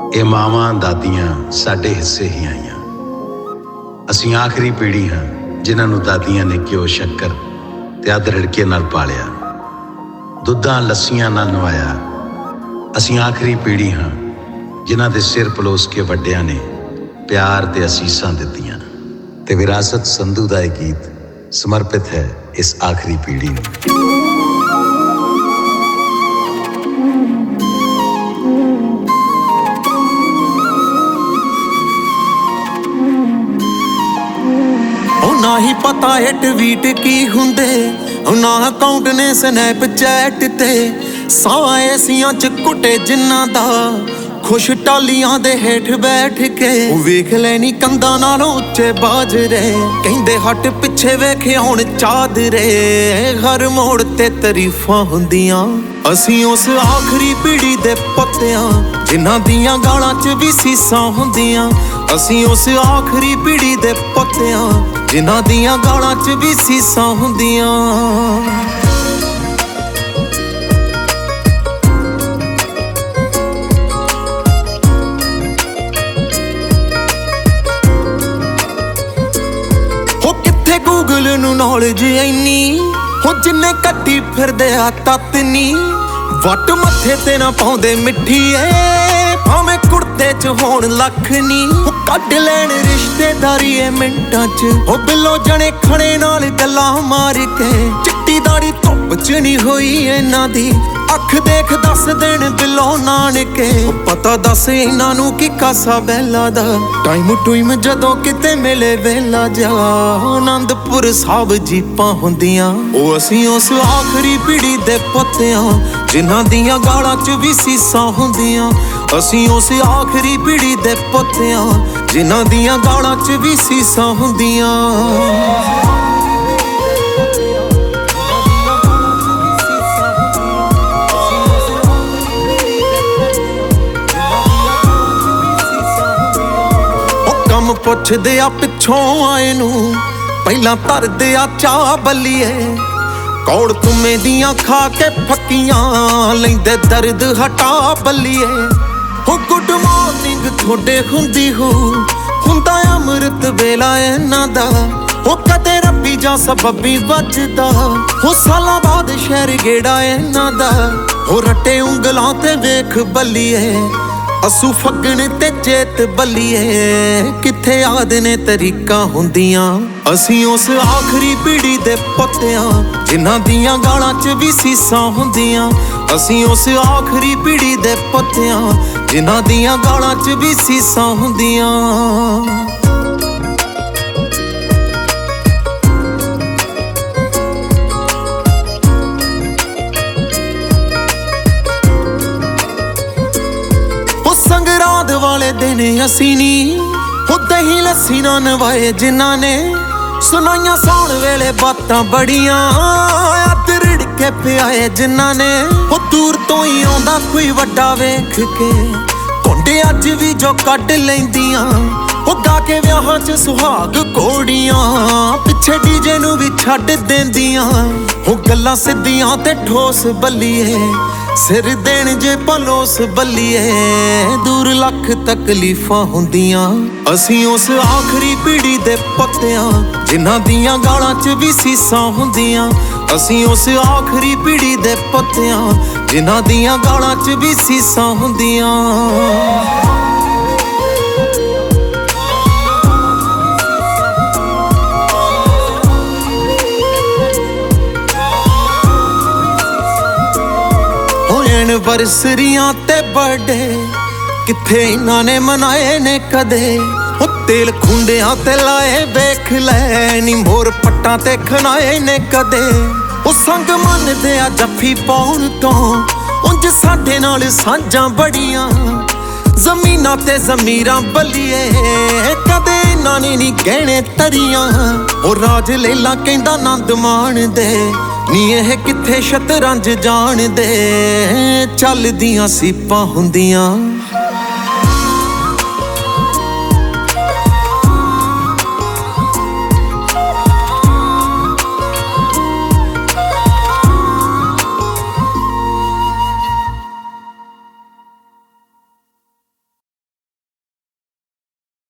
ਇਹ ਮਾਵਾਂ ਦਾਦੀਆਂ ਸਾਡੇ ਹਿੱਸੇ ਹੀ ਆਈਆਂ। ਅਸੀਂ ਆਖਰੀ ਪੀੜ੍ਹੀ ਹਾਂ ਜਿਨ੍ਹਾਂ ਨੂੰ ਦਾਦੀਆਂ ਨੇ ਘਿਓ ਸ਼ੱਕਰ ਤੇ ਅੱਧ ਰਿੜਕੇ ਨਾਲ ਪਾਲਿਆ, ਦੁੱਧਾਂ ਲੱਸੀਆਂ ਨਾਲ ਨਵਾਇਆ। ਅਸੀਂ ਆਖਰੀ ਪੀੜ੍ਹੀ ਹਾਂ ਜਿਨ੍ਹਾਂ ਦੇ ਸਿਰ ਪਲੋਸ ਕੇ ਵੱਡਿਆਂ ਨੇ ਪਿਆਰ ਤੇ ਅਸੀਸਾਂ ਦਿੱਤੀਆਂ। ਤੇ ਵਿਰਾਸਤ ਸੰਧੂ ਦਾ ਇਹ ਗੀਤ ਸਮਰਪਿਤ ਹੈ ਇਸ ਆਖਰੀ ਪੀੜ੍ਹੀ ਨੂੰ। ਨਾ ਹੀ ਪਤਾ ਏ ਟਵੀਟ ਕੀ ਹੁੰਦੇ, ਨਾ ਅਕਾਊਂਟ ਨੇ ਸਨੈਪਚੈਟ ਤੇ। ਸਾਹ ਏਸੀਆਂ ਚ ਕੁੱਟੇ ਜਿੰਨਾ ਦਾ ਖੁਸ਼ ਟਾਲੀਆਂ ਦੇ ਹੇਠ ਬੈਠ ਕੇ। ਉਹ ਵੇਖ ਲੈਣੀ ਕੰਧਾਂ ਨਾਲੋਂ ਉੱਚੇ ਬਾਜਰੇ, ਕਹਿੰਦੇ ਹੱਟ ਪਿੱਛੇ ਵੇਖੇ ਹੁਣ ਚਾਦਰੇ। ਹਰ ਮੋੜ ਤੇ ਤਾਰੀਫਾਂ ਹੁੰਦੀਆਂ। ਅਸੀਂ ਉਸ ਆਖਰੀ ਪੀੜ੍ਹੀ ਦੇ ਪੁੱਤਿਆਂ ਜਿਨ੍ਹਾਂ ਦੀਆਂ ਗਾਲਾਂ ਚ ਵੀ ਸੀਸਾਂ ਹੁੰਦੀਆਂ। ਅਸੀਂ ਉਸ ਆਖਰੀ ਪੀੜ੍ਹੀ ਦੇ ਪੁੱਤਿਆਂ ਜਿਨ੍ਹਾਂ ਦੀਆਂ ਗਾਲਾਂ ਚ ਵੀ ਸੀਸਾਂ ਹੁੰਦੀਆਂ। ਗੂਗਲ ਨੂੰ ਨੌਲੇਜ ਇੰਨੀ ਹੋ ਜਿੰਨੇ ਕੱਢੀ ਫਿਰਦੇ ਆ ਤੱਤ ਨੀ। ਵੱਟ ਮੱਥੇ ਤੇ ਨਾ ਪਾਉਂਦੇ ਮਿੱਠੀਏ, ਭਾਵੇਂ ਕੁੜਤੇ ਚ ਹੋਣ ਲੱਖ ਨੀ। ਉਹ ਕੱਢ ਲੈਣ ਰਿਸ਼ਤੇਦਾਰੀ ਏ ਮਿੰਟਾਂ ਚ, ਉਹ ਬਿੱਲੋ ਜਣੇ ਖਣੇ ਨਾਲ ਗੱਲਾਂ ਮਾਰ ਕੇ। ਚਿੱਟੀ ਦਾੜੀ ਧੁੱਪ ਚ ਨਹੀਂ ਹੋਈ ਇਹਨਾਂ ਦੀ, ਅੱਖ ਦੇਖ ਦੱਸ ਦੇਣ ਬਿੱਲੋ ਨਾਨਕੇ। ਪਤਾ ਦੱਸ ਇਹਨਾਂ ਨੂੰ ਕੀ ਕਾਸਾ ਬੈਲਾ ਦਾ, ਟਾਈਮ ਟੂਈਮ ਜਦੋਂ ਕਿਤੇ ਮਿਲੇ ਵੇਲਾ ਜਾ। ਆਨੰਦਪੁਰ ਸਾਹਿਬ ਜੀਪਾਂ ਹੁੰਦੀਆਂ। ਉਹ ਅਸੀਂ ਉਸ ਆਖਰੀ ਪੀੜ੍ਹੀ ਦੇ ਪੁੱਤਿਆਂ ਜਿਨ੍ਹਾਂ ਦੀਆਂ ਗਾਲਾਂ ਚ ਵੀ ਸੀਸਾਂ ਹੁੰਦੀਆਂ। ਅਸੀਂ ਉਸ ਆਖਰੀ ਪੀੜ੍ਹੀ ਦੇ ਪੁੱਤਿਆਂ ਜਿਨ੍ਹਾਂ ਦੀਆਂ ਗਾਲਾਂ ਚ ਵੀ ਸੀਸਾਂ ਹੁੰਦੀਆਂ। ਪੁੱਛਦੇ ਆ ਪਿੱਛੋਂ ਆਏ ਨੂੰ, ਪਹਿਲਾਂ ਧਰਦੇ ਆ ਚਾਹ ਬੱਲੀਏ। ਕੌੜ ਤੁਮੇ ਦੀਆਂ ਖਾ ਕੇ ਫੱਕੀਆਂ, ਲੈਂਦੇ ਦਰਦ ਹਟਾ ਬੱਲੀਏ। ਹੋ ਗੁੱਡ ਮਾਰਨਿੰਗ ਤੁਹਾਡੇ ਹੁੰਦੀ ਹੋ, ਹੁੰਦਾ ਅੰਮ੍ਰਿਤ ਵੇਲਾ ਇਹਨਾਂ ਦਾ। ਉਹ ਕਦੇ ਰੱਬੀ ਜਾਂ ਸਬੱਬੀ ਵੱਜਦਾ, ਉਹ ਸਾਲਾਂ ਬਾਅਦ ਸ਼ਹਿਰ ਗੇੜਾ ਇਹਨਾਂ ਦਾ। ਉਹ ਰੱਟੇ ਉਂਗਲਾਂ ਤੇ ਵੇਖ ਬੱਲੀਏ, ਅਸੂ ਫੱਗਣ ਤੇ ਚੇਤ ਬੱਲੀਏ। ਕਿੱਥੇ ਯਾਦ ਨੇ ਤਰੀਕਾਂ ਹੁੰਦੀਆਂ। ਅਸੀਂ ਉਸ ਆਖਰੀ ਪੀੜ੍ਹੀ ਦੇ ਪੁੱਤਿਆਂ ਜਿਨ੍ਹਾਂ ਦੀਆਂ ਗਾਲਾਂ ਚ ਵੀ ਸੀਸਾਂ ਹੁੰਦੀਆਂ। ਅਸੀਂ ਉਸ ਆਖਰੀ ਪੀੜ੍ਹੀ ਦੇ ਪੁੱਤਿਆਂ ਜਿਨ੍ਹਾਂ ਦੀਆਂ ਗਾਲਾਂ ਚ ਵੀ ਸੀਸਾਂ ਹੁੰਦੀਆਂ। ਸੰਗਰਾਂਦ ਵਾਲੇ ਦਿਨ ਅਸੀਂ ਨੀ ਉਹ ਦਹੀਂ ਲੱਸੀ ਨਾ ਨਵਾਏ ਜਿਨ੍ਹਾਂ ਨੇ। ਸੁਣਾਈਆਂ ਸੌਣ ਵੇਲੇ ਬਾਤਾਂ ਬੜੀਆਂ, ਅੱਧ ਰਿੜ ਕੇ ਪਿਆਏ ਜਿਨ੍ਹਾਂ ਨੇ। ਉਹ ਦੂਰ ਤੋਂ ਹੀ ਆਉਂਦਾ ਕੋਈ ਵੱਡਾ ਵੇਖ ਕੇ, ਘੁੰਡੇ ਅੱਜ ਵੀ ਜੋ ਕੱਢ ਲੈਂਦੀਆਂ। ਉਹ ਗਾ ਕੇ ਵਿਆਹਾਂ ਚ ਸੁਹਾਗ ਘੋੜੀਆਂ, ਪਿੱਛੇ ਡੀਜੇ ਨੂੰ ਵੀ ਛੱਡ ਦਿੰਦੀਆਂ। ਉਹ ਗੱਲਾਂ ਸਿੱਧੀਆਂ ਤੇ ਠੋਸ ਬੱਲੀਏ, ਸਿਰ ਦੇਣ ਜੇ ਪਲੋਸ ਬੱਲੀਏ। ਦੂਰ ਲੱਖ ਤਕਲੀਫਾਂ ਹੁੰਦੀਆਂ। ਅਸੀਂ ਉਸ ਆਖਰੀ ਪੀੜ੍ਹੀ ਦੇ ਪੁੱਤਿਆਂ ਜਿਨ੍ਹਾਂ ਦੀਆਂ ਗਾਲਾਂ ਚ ਵੀ ਸੀਸਾਂ ਹੁੰਦੀਆਂ। ਅਸੀਂ ਉਸ ਆਖਰੀ ਪੀੜ੍ਹੀ ਦੇ ਪੁੱਤਿਆਂ ਜਿਨ੍ਹਾਂ ਦੀਆਂ ਗਾਲਾਂ ਚ ਵੀ ਸੀਸਾਂ ਹੁੰਦੀਆਂ। ਐਨਵਰਸਰੀਆਂ ਤੇ ਬਰਥਡੇ ਕਿੱਥੇ ਇਹਨਾਂ ਨੇ ਮਨਾਏ ਨੇ ਕਦੇ। ਉਹ ਤੇਲ ਖੁੰਡਿਆਂ ਤੇ ਲਾਏ ਵੇਖ ਲੈ ਨੀ, ਮੋਰ ਪੱਟਾਂ ਤੇ ਖਣਾਏ ਨੇ ਕਦੇ। ਉਹ ਸੰਗ ਮੰਨਦੇ ਆ ਜੱਫੀ ਪਾਉਣ ਤੋਂ, ਉਂਝ ਸਾਡੇ ਨਾਲ ਸਾਂਝਾਂ ਬੜੀਆਂ। ਜ਼ਮੀਨਾਂ ਤੇ ਜ਼ਮੀਰਾਂ ਬੱਲੀਏ, ਕਦੇ ਇਹਨਾਂ ਨੇ ਨੀ ਗਹਿਣੇ ਤਰੀਆਂ। ਉਹ ਰਾਜ ਲੇਲਾ ਕਹਿੰਦਾ ਆਨੰਦ ਮਾਣਦੇ ਨੀ, ਇਹ ਕਿੱਥੇ ਸ਼ਤਰੰਜ ਜਾਣਦੇ। ਚੱਲਦੀਆਂ ਸੀਪਾਂ ਹੁੰਦੀਆਂ।